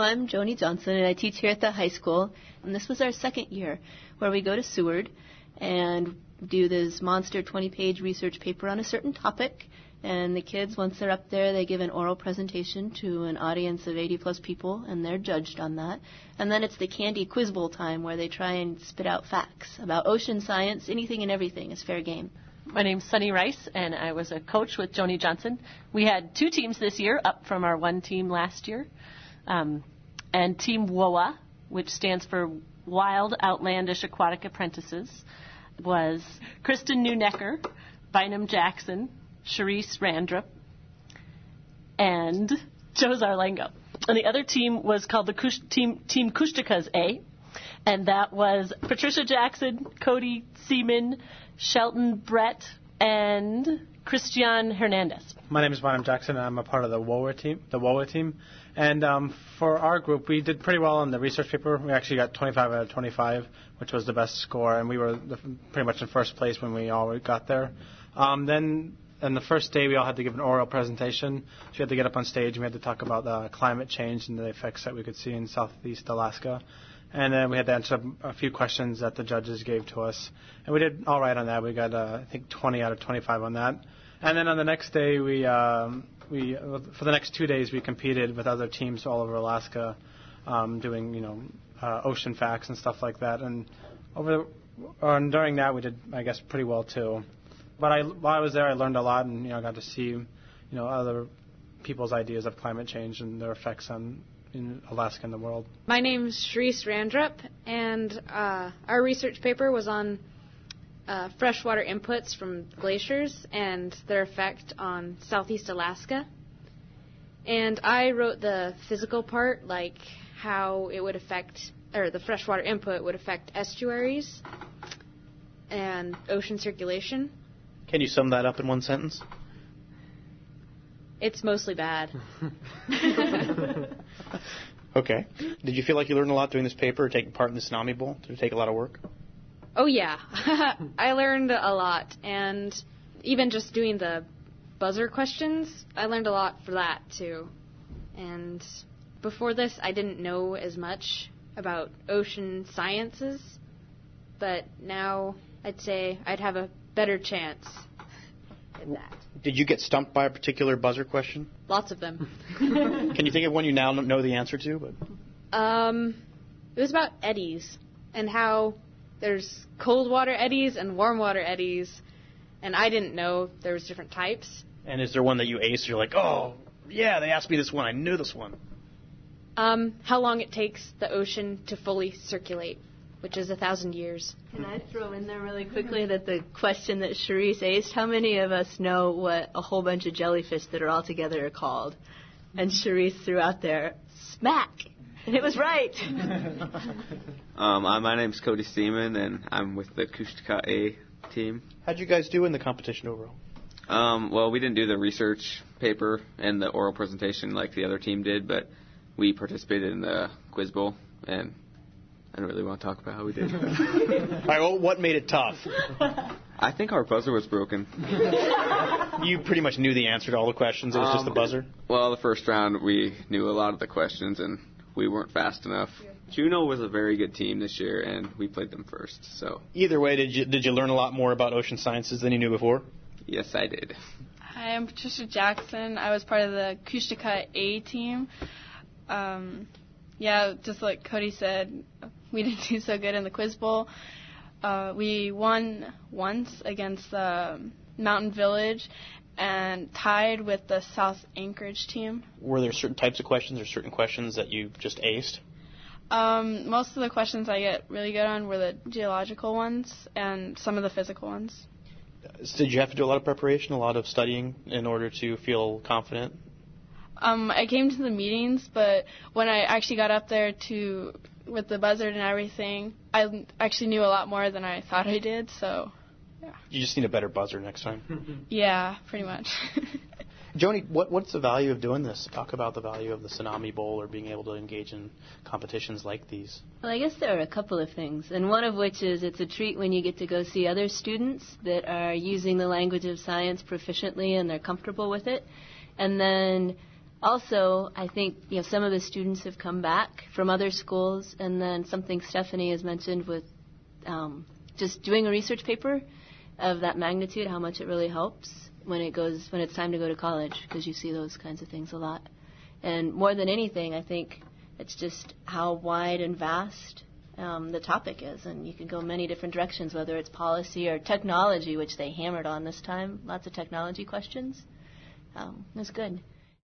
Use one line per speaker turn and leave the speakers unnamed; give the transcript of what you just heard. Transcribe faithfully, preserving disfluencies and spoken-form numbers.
I'm Joni Johnson, and I teach here at the high school. And this was our second year where we go to Seward and do this monster twenty-page research paper on a certain topic. And the kids, once they're up there, they give an oral presentation to an audience of eighty plus people, and they're judged on that. And then it's the Candy Quiz Bowl time where they try and spit out facts about ocean science. Anything and everything is fair game.
My name's Sunny Rice, and I was a coach with Joni Johnson. We had two teams this year, up from our one team last year. Um, and Team W O A, which stands for Wild Outlandish Aquatic Apprentices, was Kristen Neunecker, Bynum Jackson, Sharice Randrup, and Joe Zarlengo. And the other team was called the Kush- team Team Kushtikas A, and that was Patricia Jackson, Cody Seaman, Shelton Brett, and Christian Hernandez.
My name is Bynum Jackson, and I'm a part of the W O A team. The W O A team, and um, for our group, we did pretty well on the research paper. We actually got twenty-five out of twenty-five, which was the best score, and we were the, pretty much in first place when we all got there. Um, then. And the first day, we all had to give an oral presentation. So we had to get up on stage, and we had to talk about uh, climate change and the effects that we could see in Southeast Alaska. And then we had to answer a few questions that the judges gave to us. And we did all right on that. We got, uh, I think, twenty out of twenty-five on that. And then on the next day, we, um, we uh, for the next two days, we competed with other teams all over Alaska, um, doing, you know, uh, ocean facts and stuff like that. And over the, and during that, we did, I guess, pretty well, too. But I, while I was there, I learned a lot, and you know, got to see, you know, other people's ideas of climate change and their effects on in Alaska and the world.
My name's Sharice Randrup, and uh, our research paper was on uh, freshwater inputs from glaciers and their effect on Southeast Alaska. And I wrote the physical part, like how it would affect, or the freshwater input would affect estuaries and ocean circulation.
Can you sum that up in one sentence?
It's mostly bad.
Okay. Did you feel like you learned a lot doing this paper or taking part in the Tsunami Bowl? Did it take a lot of work?
Oh, yeah. I learned a lot. And even just doing the buzzer questions, I learned a lot for that, too. And before this, I didn't know as much about ocean sciences. But now I'd say I'd have a better chance at that.
Did you get stumped by a particular buzzer question?
Lots of them.
Can you think of one you now know the answer to? But
Um, it was about eddies and how there's cold water eddies and warm water eddies, and I didn't know there was different types.
And is there one that you aced? You're like, oh, yeah, they asked me this one. I knew this one.
Um, how long it takes the ocean to fully circulate, which is a thousand years.
Can I throw in there really quickly that the question that Sharice aced, how many of us know what a whole bunch of jellyfish that are all together are called? And Sharice threw out there, smack. And it was right.
um, uh, my name's Cody Seaman, and I'm with the Kushtika A team.
How'd you guys do in the competition overall?
Um, well, we didn't do the research paper and the oral presentation like the other team did, but we participated in the quiz bowl, and I don't really want to talk about how we did.
All right, well, what made it tough?
I think our buzzer was broken.
You pretty much knew the answer to all the questions. It was um, just the buzzer?
Well, the first round we knew a lot of the questions, and we weren't fast enough. Juneau was a very good team this year, and we played them first. So
either way, did you did you learn a lot more about ocean sciences than you knew before?
Yes, I did.
Hi, I'm Patricia Jackson. I was part of the Kushtika A team. Um, yeah, just like Cody said, we didn't do so good in the quiz bowl. Uh, we won once against the Mountain Village and tied with the South Anchorage team.
Were there certain types of questions or certain questions that you just aced?
Um, most of the questions I get really good on were the geological ones and some of the physical ones.
So did you have to do a lot of preparation, a lot of studying in order to feel confident?
Um, I came to the meetings, but when I actually got up there to with the buzzard and everything, I actually knew a lot more than I thought I did, so, yeah.
You just need a better buzzer next time.
Yeah, pretty much.
Joni, what, what's the value of doing this? Talk about the value of the Tsunami Bowl or being able to engage in competitions like these.
Well, I guess there are a couple of things, and one of which is it's a treat when you get to go see other students that are using the language of science proficiently and they're comfortable with it. And then Also, I think you know some of the students have come back from other schools, and then something Stephanie has mentioned with um, just doing a research paper of that magnitude, how much it really helps when it goes when it's time to go to college, because you see those kinds of things a lot. And more than anything, I think it's just how wide and vast um, the topic is, and you can go many different directions, whether it's policy or technology, which they hammered on this time. Lots of technology questions. Um, it's good.